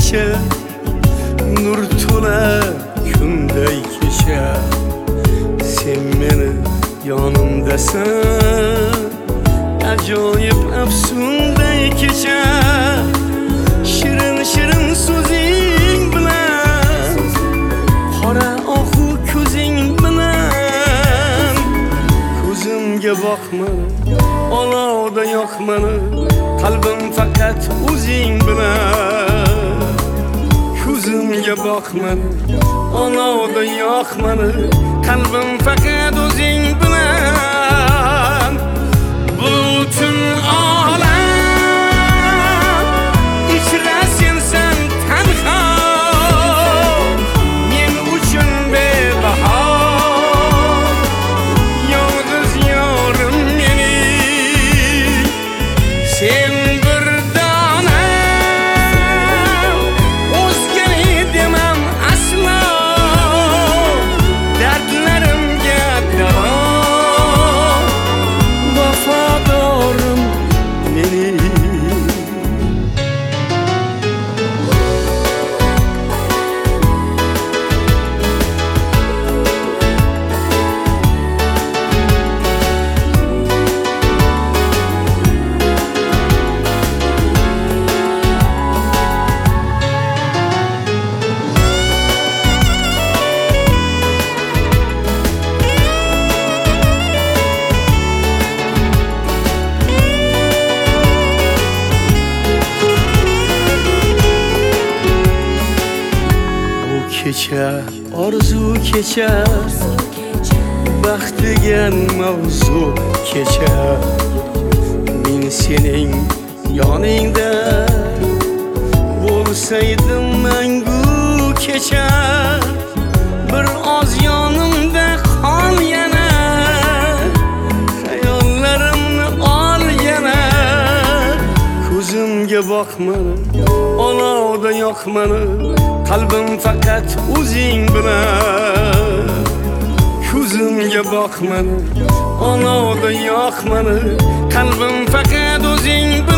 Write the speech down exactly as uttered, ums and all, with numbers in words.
kecha nur to'la kunday kecha sen meni yonimdasan ajoyib afsunday kecha shirin shirin so'zing bilan qora ohu ko'zing bilan ko'zimga boqmani olovda yoqmani qalbim faqat o'zing bilan ko'zimga boqmani olovda yoqmani qalbim faqat o'zing bilan butun olam ichra sensan tanho men uchun bebaho yolg'iz yorim mening sen bir dona o'zgani demam aslo dardlarimga davo vafodorim mening kecha orzu kecha baxt degan mavzu kecha men sening yoningda bo'lsaydim mangu kecha bir oz yonimda qol yana xayollarimni ol yana ko'zimga boqmani olovda yoqmani qalbim faqat o'zing bilan ko'zimga boqmani olovda yoqmani qalbim faqat o'zing bilan